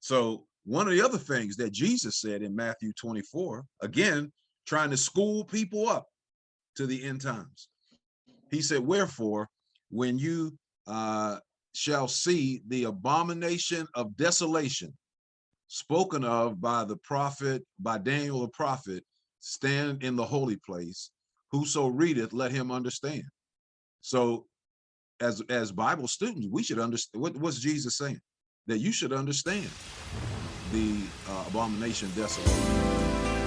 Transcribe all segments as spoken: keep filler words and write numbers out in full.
So one of the other things that Jesus said in Matthew twenty-four, again, trying to school people up to the end times. He said, wherefore, when you uh, shall see the abomination of desolation spoken of by the prophet, by Daniel the prophet, stand in the holy place, whoso readeth, let him understand. So as, as Bible students, we should understand, what, what's Jesus saying? That you should understand the uh, abomination of desolation.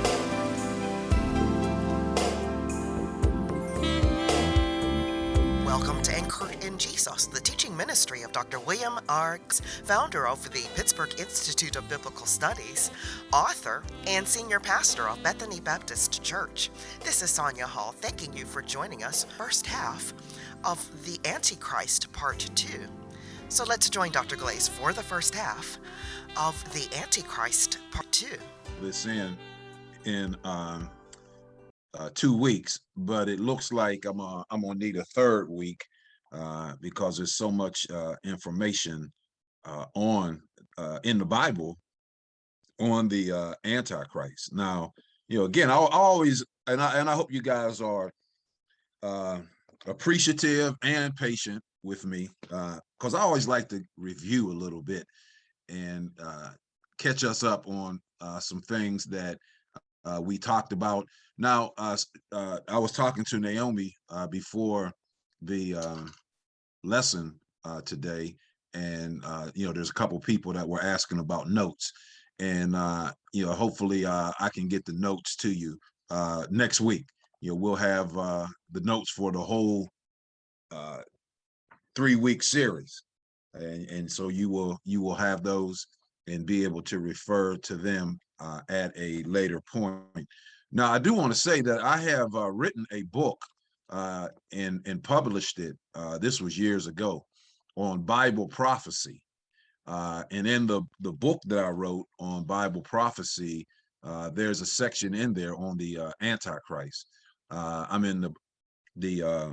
Welcome to Anchored in Jesus, the teaching ministry of Doctor William Arks, founder of the Pittsburgh Institute of Biblical Studies, author, and senior pastor of Bethany Baptist Church. This is Sonia Hall, thanking you for joining us first half of the Antichrist Part two. So let's join Doctor Glaze for the first half of the Antichrist Part two. This in in um, uh, two weeks, but it looks like I'm uh, I'm gonna need a third week uh, because there's so much uh, information uh, on uh, in the Bible on the uh, Antichrist. Now, you know, again, I, I always and I and I hope you guys are uh, appreciative and patient with me because uh, I always like to review a little bit and uh, catch us up on uh, some things that uh, we talked about. Now, uh, uh, I was talking to Naomi uh, before the um, lesson uh, today, and uh, you know, there's a couple people that were asking about notes, and uh, you know, hopefully uh, I can get the notes to you uh, next week. You know, we'll have uh, the notes for the whole uh, three-week series, and, and so you will you will have those and be able to refer to them uh, at a later point. Now, I do want to say that I have uh, written a book uh, and and published it. Uh, this was years ago on Bible prophecy, uh, and in the the book that I wrote on Bible prophecy, uh, there's a section in there on the uh, Antichrist. Uh, I'm in the the uh,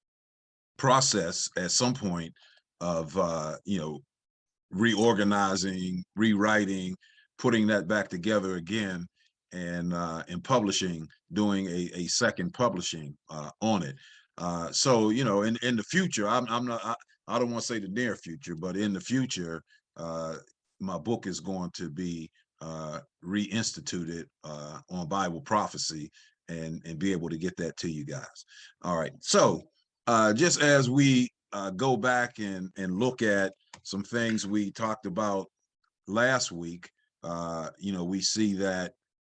process at some point of uh, you know reorganizing, rewriting, putting that back together again, and uh, and publishing, doing a, a second publishing uh, on it. Uh, so you know, in in the future, I'm I'm not I, I don't want to say the near future, but in the future, uh, my book is going to be uh, reinstituted uh, on Bible prophecy, and and be able to get that to you guys. All right, so uh, just as we uh, go back and and look at some things we talked about last week, uh, you know, we see that,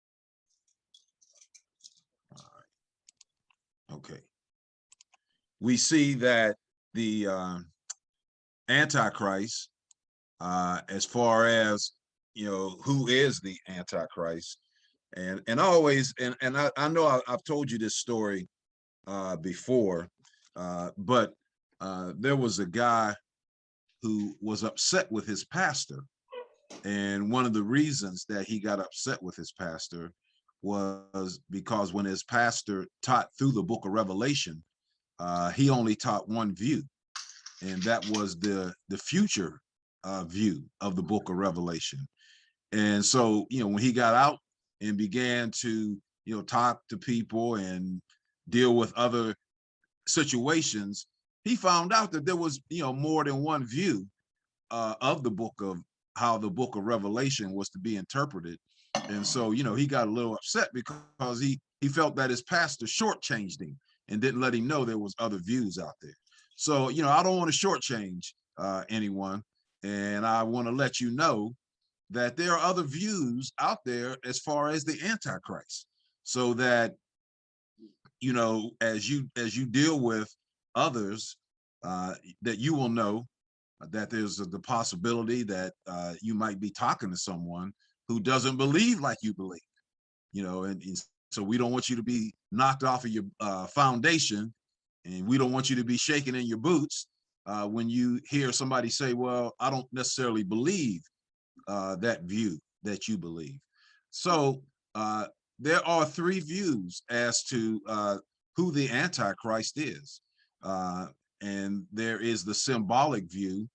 uh, okay, we see that the uh, Antichrist, uh, as far as, you know, who is the Antichrist, and and I always, and, and I, I know I, I've told you this story uh, before, uh, but uh, there was a guy who was upset with his pastor. And one of the reasons that he got upset with his pastor was because when his pastor taught through the book of Revelation, uh, he only taught one view, and that was the the future uh, view of the book of Revelation. And so, you know, when he got out and began to, you know, talk to people and deal with other situations, he found out that there was, you know, more than one view uh, of the book of how the book of Revelation was to be interpreted. And so, you know, he got a little upset because he he felt that his pastor shortchanged him and didn't let him know there was other views out there. So, you know, I don't want to shortchange uh, anyone, and I want to let you know that there are other views out there as far as the Antichrist, so that, you know, as you as you deal with others, uh, that you will know that there's the possibility that uh, you might be talking to someone who doesn't believe like you believe, you know, and, and so we don't want you to be knocked off of your uh, foundation, and we don't want you to be shaking in your boots uh, when you hear somebody say, well, I don't necessarily believe uh, that view that you believe. So uh, there are three views as to uh, who the Antichrist is. Uh, and there is the symbolic view,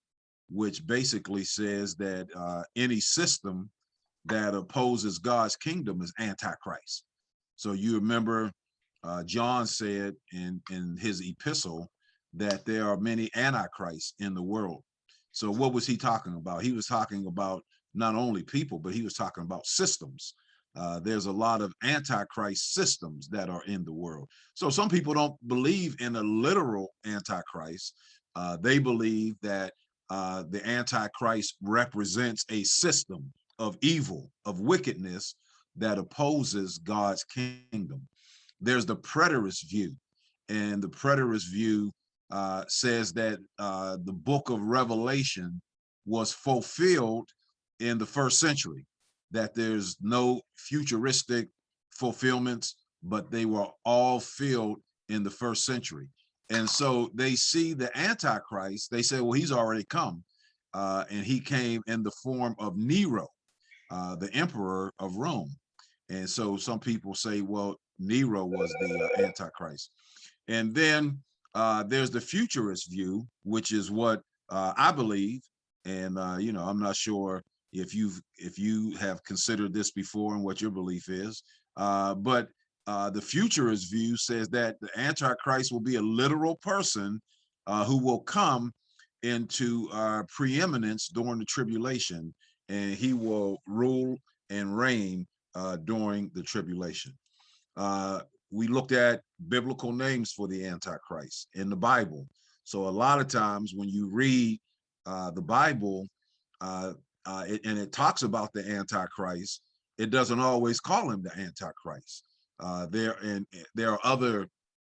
which basically says that uh, any system that opposes God's kingdom is antichrist. So you remember uh, John said in, in his epistle that there are many antichrists in the world. So what was he talking about? He was talking about not only people, but he was talking about systems. Uh, there's a lot of antichrist systems that are in the world. So some people don't believe in a literal antichrist. Uh, they believe that uh, the antichrist represents a system of evil, of wickedness that opposes God's kingdom. There's the preterist view, and the preterist view uh, says that uh, the book of Revelation was fulfilled in the first century, that there's no futuristic fulfillments, but they were all filled in the first century. And so they see the Antichrist, they say, well, he's already come. Uh, and he came in the form of Nero, uh, the emperor of Rome. And so some people say, well, Nero was the uh, Antichrist. And then uh, there's the futurist view, which is what uh, I believe. And, uh, you know, I'm not sure if you've if you have considered this before and what your belief is. Uh, but uh, the futurist view says that the Antichrist will be a literal person uh, who will come into uh, preeminence during the tribulation, and he will rule and reign uh, during the tribulation. Uh, we looked at biblical names for the Antichrist in the Bible. So a lot of times when you read uh, the Bible uh, uh, it, and it talks about the Antichrist, it doesn't always call him the Antichrist. Uh, there and there are other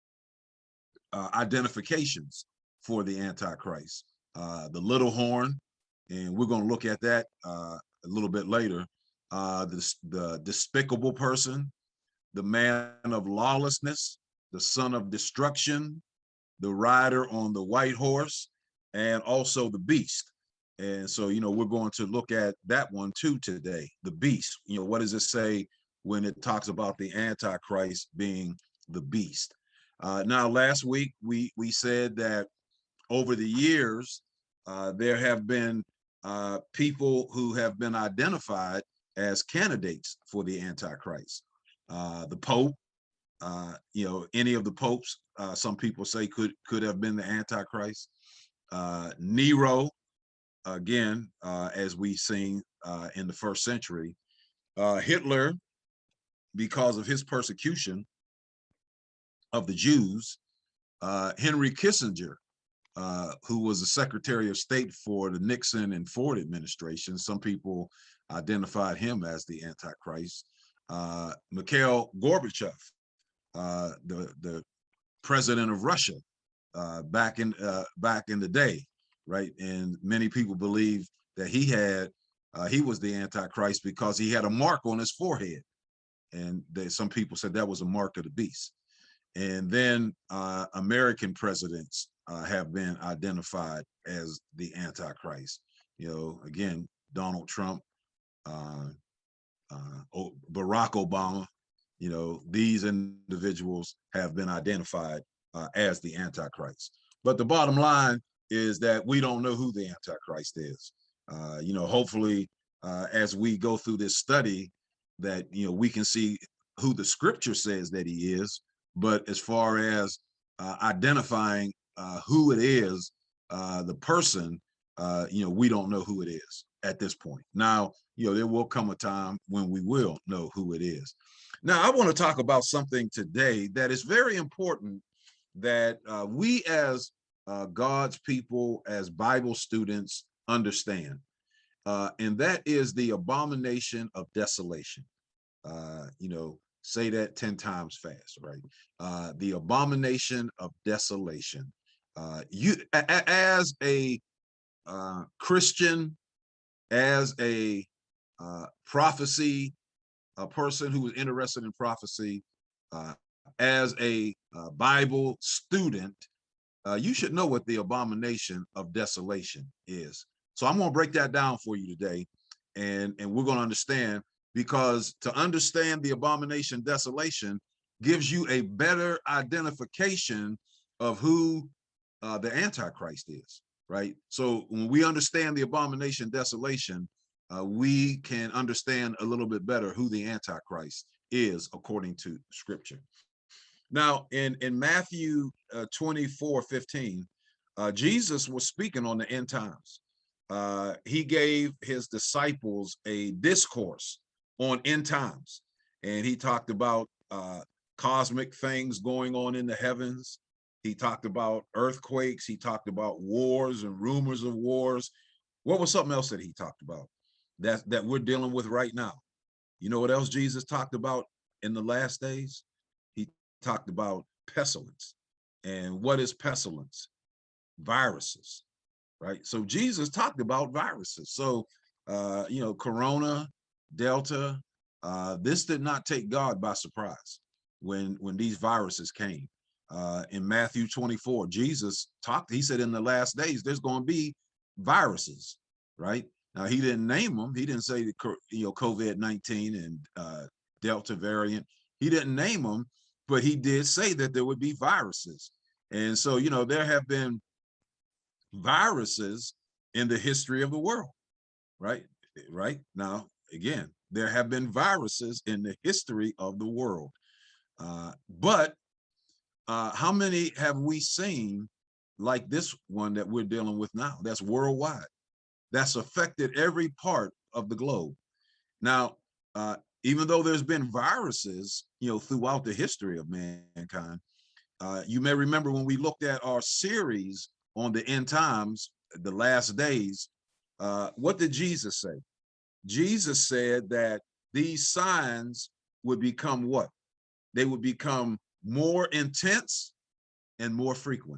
uh, identifications for the Antichrist. Uh, the little horn, and we're going to look at that uh, a little bit later. Uh, the, the despicable person, the man of lawlessness, the son of destruction, the rider on the white horse, and also the beast. And so, you know, we're going to look at that one too today, the beast. You know, what does it say when it talks about the Antichrist being the beast? Uh, now, last week, we, we said that over the years, uh, there have been uh, people who have been identified as candidates for the Antichrist. Uh, the Pope, uh, you know, any of the popes, uh, some people say could could have been the Antichrist. Uh, Nero, again, uh, as we've seen uh, in the first century. Uh, Hitler, because of his persecution of the Jews. Uh, Henry Kissinger, uh, who was the Secretary of State for the Nixon and Ford administration. Some people identified him as the Antichrist. Uh, Mikhail Gorbachev, uh, the the president of Russia, uh, back in uh, back in the day, right? And many people believe that he had uh, he was the Antichrist because he had a mark on his forehead, and they, some people said that was a mark of the beast. And then uh, American presidents uh, have been identified as the Antichrist. You know, again, Donald Trump, uh, uh, Barack Obama, you know, these individuals have been identified uh, as the Antichrist. But the bottom line is that we don't know who the Antichrist is. Uh, you know, hopefully, uh, as we go through this study, that, you know, we can see who the scripture says that he is. But as far as uh, identifying uh, who it is, uh, the person, uh, you know, we don't know who it is at this point. Now, you know, there will come a time when we will know who it is. Now, I want to talk about something today that is very important that uh, we as uh, God's people, as Bible students, understand. Uh, and that is the abomination of desolation. Uh, you know, say that ten times fast, right? Uh, the abomination of desolation. Uh, you, a, as a uh, Christian, as a uh, prophecy, a person who is interested in prophecy, uh, as a uh, Bible student, uh, you should know what the abomination of desolation is. So I'm going to break that down for you today, and, and we're going to understand, because to understand the abomination desolation gives you a better identification of who uh, the Antichrist is. right? So when we understand the abomination desolation, uh, we can understand a little bit better who the Antichrist is according to Scripture. Now, in, in Matthew uh, twenty-four fifteen, uh, Jesus was speaking on the end times. Uh, he gave his disciples a discourse on end times, and he talked about uh, cosmic things going on in the heavens. He talked about earthquakes. He talked about wars and rumors of wars. What was something else that he talked about that, that we're dealing with right now? You know what else Jesus talked about in the last days? He talked about pestilence. And what is pestilence? Viruses, right? So Jesus talked about viruses. So, uh, you know, Corona, Delta, uh, this did not take God by surprise when, when these viruses came. Uh, in Matthew twenty-four, Jesus talked, he said in the last days, there's going to be viruses, right? Now, he didn't name them. He didn't say, you know, COVID nineteen and uh, Delta variant. He didn't name them, but he did say that there would be viruses. And so, you know, there have been viruses in the history of the world, right? Right now, again, there have been viruses in the history of the world. Uh, but uh, how many have we seen like this one that we're dealing with now? That's worldwide. That's affected every part of the globe. Now, uh, even though there's been viruses, you know, throughout the history of mankind, uh, you may remember when we looked at our series on the end times, the last days, uh, what did Jesus say? Jesus said that these signs would become what? They would become more intense and more frequent.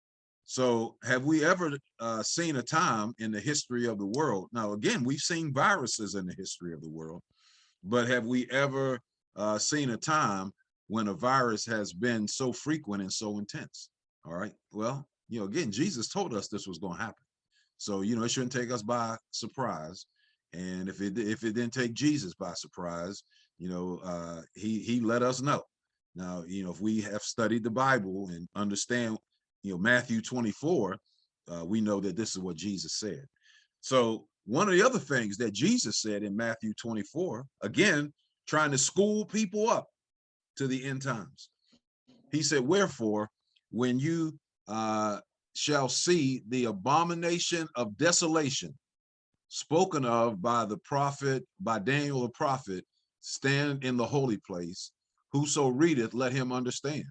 So have we ever uh, seen a time in the history of the world? Now, again, we've seen viruses in the history of the world, but have we ever uh, seen a time when a virus has been so frequent and so intense? All right. Well, you know, again, Jesus told us this was going to happen. So, you know, it shouldn't take us by surprise. And if it if it didn't take Jesus by surprise, you know, uh, he he let us know. Now, you know, if we have studied the Bible and understand, you know, Matthew twenty-four, uh, we know that this is what Jesus said. So one of the other things that Jesus said in Matthew twenty-four, again, trying to school people up to the end times. He said, wherefore, when you uh, shall see the abomination of desolation spoken of by the prophet, by Daniel the prophet, stand in the holy place, whoso readeth, let him understand.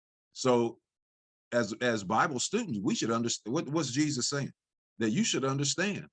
So as, as Bible students, we should understand, what, what's Jesus saying? That you should understand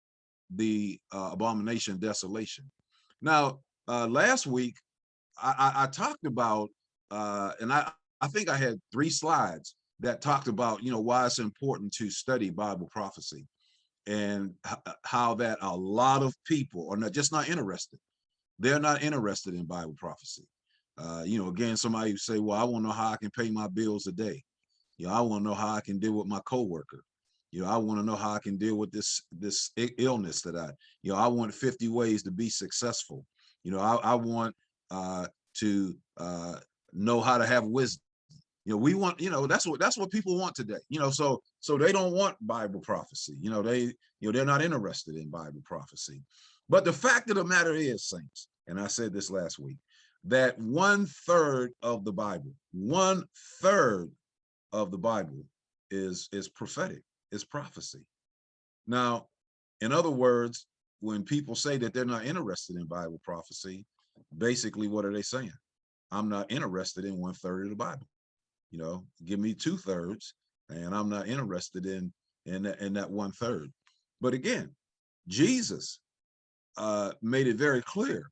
the uh, abomination desolation. Now, uh, last week, I, I, I talked about, uh, and I, I think I had three slides that talked about, you know, why it's important to study Bible prophecy and how that a lot of people are not just not interested. They're not interested in Bible prophecy. Uh, you know, again, somebody who say, well, I want to know how I can pay my bills a day. You know, I want to know how I can deal with my coworker. You know, I want to know how I can deal with this this illness that I, you know, I want fifty ways to be successful. You know, I, I want uh, to uh, know how to have wisdom. You know, we want, you know, that's what that's what people want today. You know, so so they don't want Bible prophecy. You know, they, you know, they're not interested in Bible prophecy. But the fact of the matter is, saints, and I said this last week, that one third of the Bible, one third of the Bible is is prophetic, is prophecy. Now, in other words, when people say that they're not interested in Bible prophecy, basically what are they saying? I'm not interested in one third of the Bible. You know, give me two thirds, and I'm not interested in in that, in that one third. But again, Jesus uh, made it very clear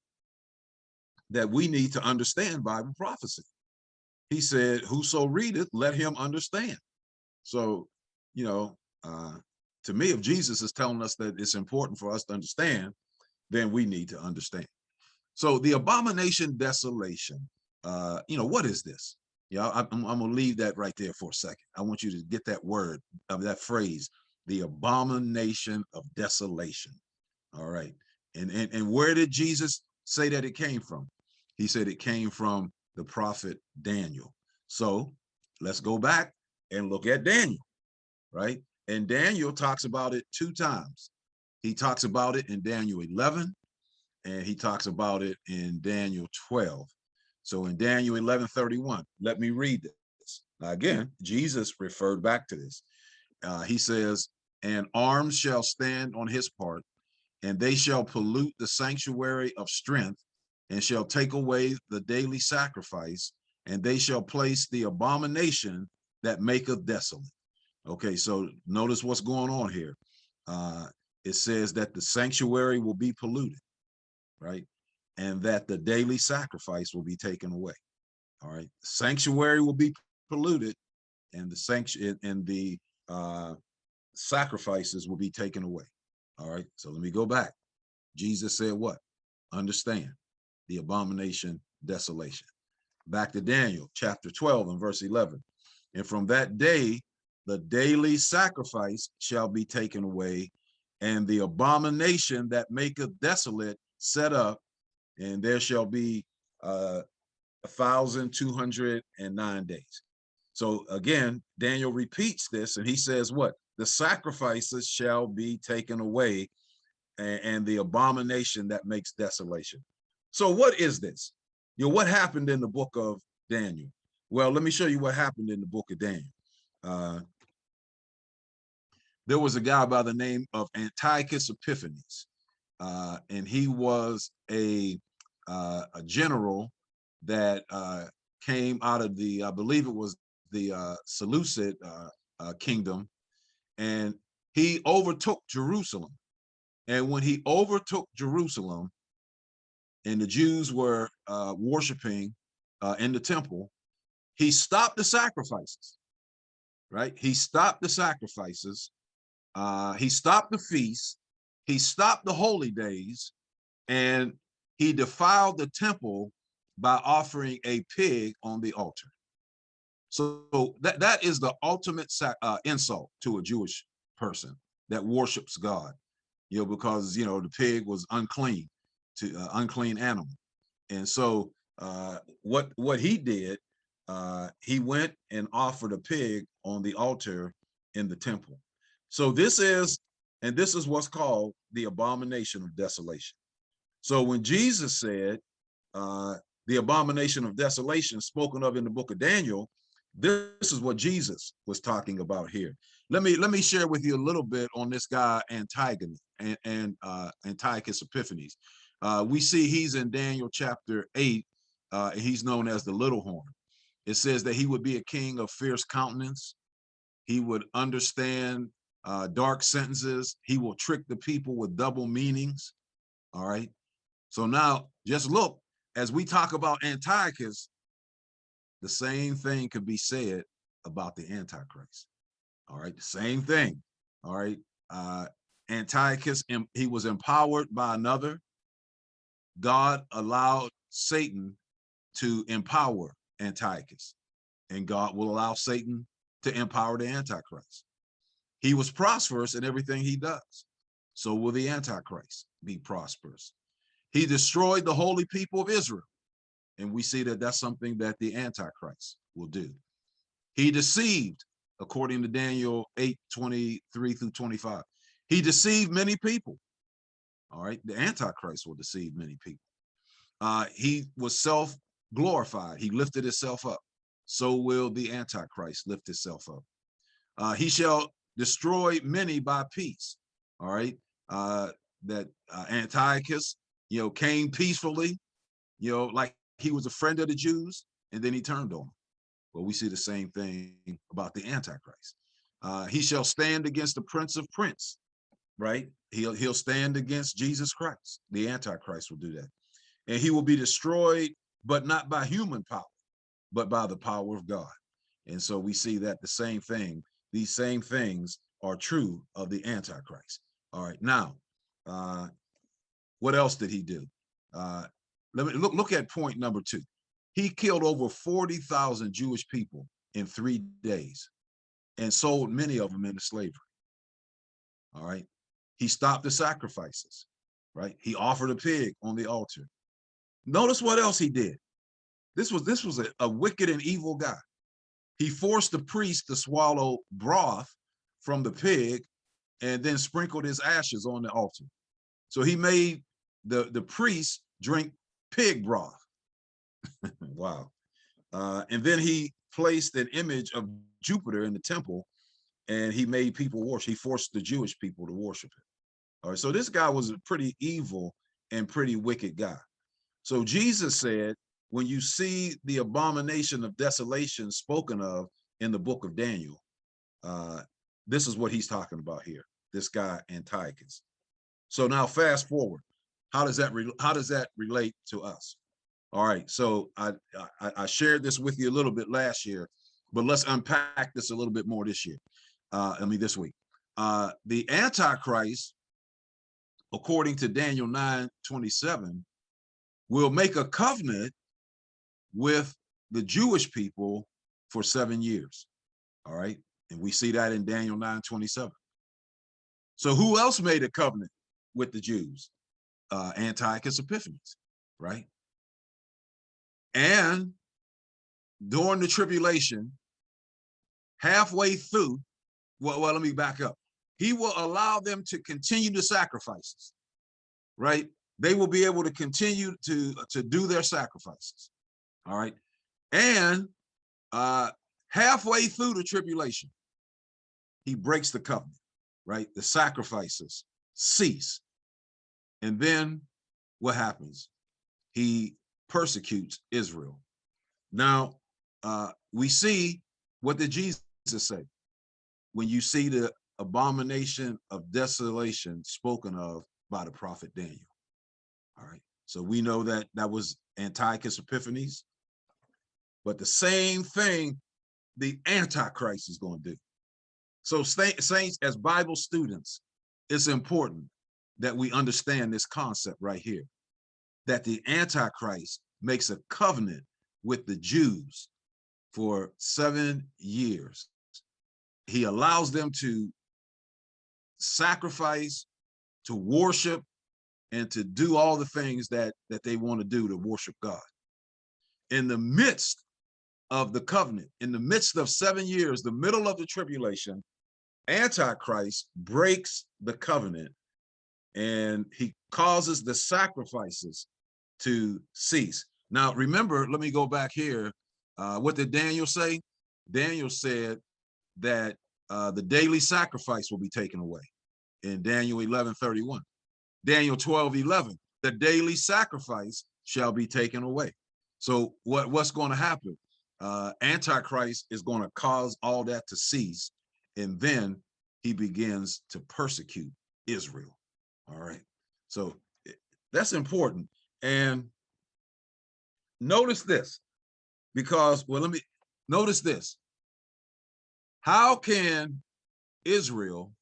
that we need to understand Bible prophecy. He said, "Whoso readeth, let him understand." So, you know, uh, to me, if Jesus is telling us that it's important for us to understand, then we need to understand. So, the abomination desolation. Uh, you know, what is this? Yeah, I'm, I'm gonna leave that right there for a second. I want you to get that word, of that phrase, the abomination of desolation. All right. And, and, and where did Jesus say that it came from? He said it came from the prophet Daniel. So let's go back and look at Daniel, right? And Daniel talks about it two times. He talks about it in Daniel eleven, and he talks about it in Daniel twelve. So in Daniel eleven thirty-one, let me read this. Now again, Jesus referred back to this. Uh, he says, and arms shall stand on his part, and they shall pollute the sanctuary of strength, and shall take away the daily sacrifice, and they shall place the abomination that maketh desolate. Okay, so notice what's going on here. Uh, it says that the sanctuary will be polluted, right? And that the daily sacrifice will be taken away. All right, sanctuary will be polluted, and the sanction and the uh, sacrifices will be taken away. All right, so let me go back. Jesus said what? Understand the abomination, desolation. Back to Daniel chapter twelve and verse eleven. And from that day, the daily sacrifice shall be taken away, and the abomination that maketh desolate set up, and there shall be uh, a thousand two hundred and nine days. So again, Daniel repeats this, and he says what? The sacrifices shall be taken away, and, and the abomination that makes desolation. So what is this? You know, what happened in the book of Daniel? Well, let me show you what happened in the book of Daniel. Uh, there was a guy by the name of Antiochus Epiphanes, uh, and he was a, uh, a general that uh, came out of the, I believe it was the uh, Seleucid uh, uh, kingdom, and he overtook Jerusalem. And when he overtook Jerusalem, and the Jews were uh, worshiping uh, in the temple, he stopped the sacrifices, right? He stopped the sacrifices. Uh, he stopped the feasts. He stopped the holy days, and he defiled the temple by offering a pig on the altar. So that, that is the ultimate uh, insult to a Jewish person that worships God, you know, because, you know, the pig was unclean, to uh, unclean animal. And so uh, what, what he did, uh, he went and offered a pig on the altar in the temple. So this is, and this is what's called the abomination of desolation. So when Jesus said uh, the abomination of desolation spoken of in the book of Daniel, this is what Jesus was talking about here. Let me let me share with you a little bit on this guy Antigonus and, and uh, Antiochus Epiphanes. Uh, we see he's in Daniel chapter eight. Uh, and he's known as the little horn. It says that he would be a king of fierce countenance. He would understand uh, dark sentences. He will trick the people with double meanings. All right. So now just look, as we talk about Antiochus, the same thing could be said about the Antichrist. All right, the same thing. All right, uh, Antiochus, he was empowered by another. God allowed Satan to empower Antiochus, and God will allow Satan to empower the Antichrist. He was prosperous in everything he does. So will the Antichrist be prosperous. He destroyed the holy people of Israel. And we see that that's something that the Antichrist will do. He deceived, according to Daniel eight, twenty-three through twenty-five. He deceived many people. All right, the Antichrist will deceive many people. Uh, he was self-glorified. He lifted himself up. So will the Antichrist lift himself up. Uh, he shall destroy many by peace. All right, uh, that uh, Antiochus, you know, came peacefully, you know, like he was a friend of the Jews, and then he turned on them. Well, we see the same thing about the Antichrist. Uh, he shall stand against the Prince of Prince, right? He'll, he'll stand against Jesus Christ. The Antichrist will do that. And he will be destroyed, but not by human power, but by the power of God. And so we see that the same thing, these same things are true of the Antichrist. All right, now, uh, what else did he do? Uh, let me look, look at point number two. He killed over forty thousand Jewish people in three days and sold many of them into slavery. All right. He stopped the sacrifices, right? He offered a pig on the altar. Notice what else he did. This was, this was a, a wicked and evil guy. He forced the priest to swallow broth from the pig and then sprinkled his ashes on the altar. So he made the, the priest drink pig broth. Wow. Uh, and then he placed an image of Jupiter in the temple, and he made people worship. He forced the Jewish people to worship him. All right, so this guy was a pretty evil and pretty wicked guy. So Jesus said, when you see the abomination of desolation spoken of in the book of Daniel, uh, this is what he's talking about here, this guy Antiochus. So now fast forward, how does that, how does that relate to us? All right, so I, I, I shared this with you a little bit last year, but let's unpack this a little bit more this year, uh, I mean this week. Uh, the Antichrist, according to Daniel nine twenty-seven, will make a covenant with the Jewish people for seven years. All right, and we see that in Daniel nine twenty-seven. So who else made a covenant with the Jews? Uh, Antiochus Epiphanes, right? And during the tribulation, halfway through, well, well, let me back up. He will allow them to continue the sacrifices, right? They will be able to continue to, to do their sacrifices, all right? And uh, halfway through the tribulation, he breaks the covenant, right? The sacrifices cease. And then what happens? He persecutes Israel. Now, uh, we see, what did Jesus say? When you see the abomination of desolation spoken of by the prophet Daniel. All right, so we know that that was Antiochus Epiphanes, but the same thing the Antichrist is going to do. So saints, as Bible students, it's important that we understand this concept right here, that the Antichrist makes a covenant with the Jews for seven years. He allows them to sacrifice, to worship, and to do all the things that, that they want to do to worship God. In the midst of the covenant, in the midst of seven years, the middle of the tribulation, Antichrist breaks the covenant and he causes the sacrifices to cease. Now, remember, let me go back here. Uh, what did Daniel say? Daniel said that uh, the daily sacrifice will be taken away in Daniel eleven thirty-one. Daniel twelve eleven, the daily sacrifice shall be taken away. So what, what's going to happen? Uh, Antichrist is going to cause all that to cease, and then he begins to persecute Israel. All right. So that's important. And notice this, because, well, let me, notice this. How can Israel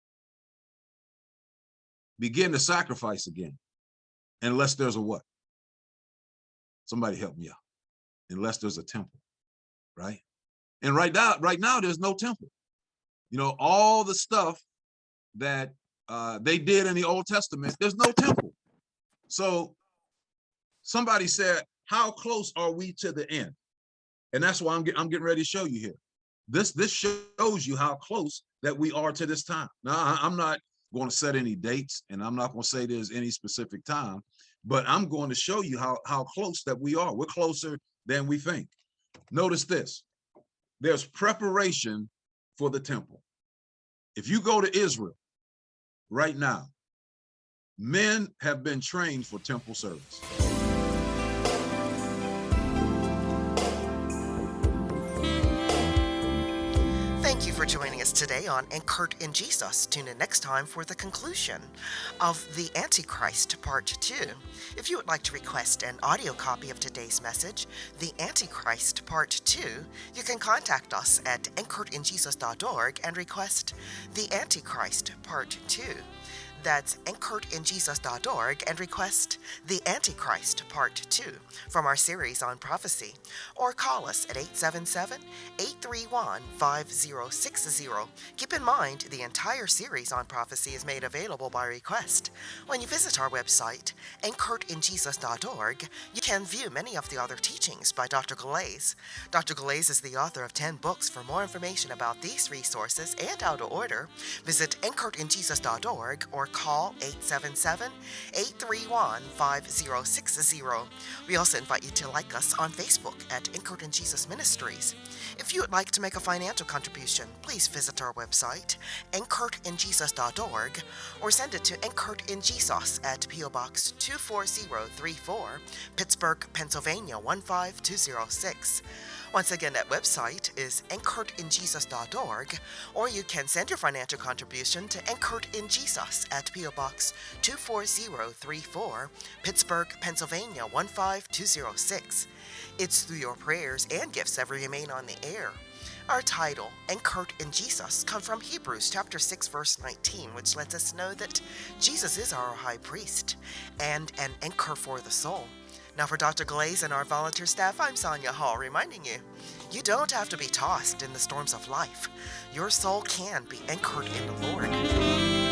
begin to sacrifice again unless there's a what? Somebody help me out. Unless there's a temple, right? And right now, right now, there's no temple. You know, all the stuff that uh, they did in the Old Testament, there's no temple. So somebody said, how close are we to the end? And that's why I'm, get, I'm getting ready to show you here. This, this shows you how close that we are to this time. Now, I, I'm not going to set any dates, and I'm not going to say there's any specific time, but I'm going to show you how, how close that we are. We're closer than we think. Notice this. There's preparation for the temple. If you go to Israel right now, men have been trained for temple service. Thank you for joining us today on Anchored in Jesus. Tune in next time for the conclusion of The Antichrist Part two. If you would like to request an audio copy of today's message, The Antichrist Part two, you can contact us at anchored in jesus dot org and request The Antichrist Part two. That's anchored in jesus dot org and request The Antichrist Part two from our series on prophecy, or call us at eight seven seven, eight three one, five zero six zero. Keep in mind, the entire series on prophecy is made available by request. When you visit our website, anchored in jesus dot org, you can view many of the other teachings by Doctor Galais. Doctor Galais is the author of ten books. For more information about these resources and how to order, visit anchored in jesus dot org or call eight seven seven, eight three one, five zero six zero. We also invite you to like us on Facebook at Anchored in Jesus Ministries. If you would like to make a financial contribution, please visit our website, anchored in jesus dot org, or send it to Anchored in Jesus at P O Box two four zero three four, Pittsburgh, Pennsylvania one five two zero six. Once again, that website is anchored in jesus dot org, or you can send your financial contribution to Anchored in Jesus at P O Box two four zero three four, Pittsburgh, Pennsylvania one five two zero six. It's through your prayers and gifts that we remain on the air. Our title, Anchored in Jesus, comes from Hebrews chapter six, verse nineteen, which lets us know that Jesus is our high priest and an anchor for the soul. Now for Doctor Galais and our volunteer staff, I'm Sonia Hall, reminding you, you don't have to be tossed in the storms of life. Your soul can be anchored in the Lord.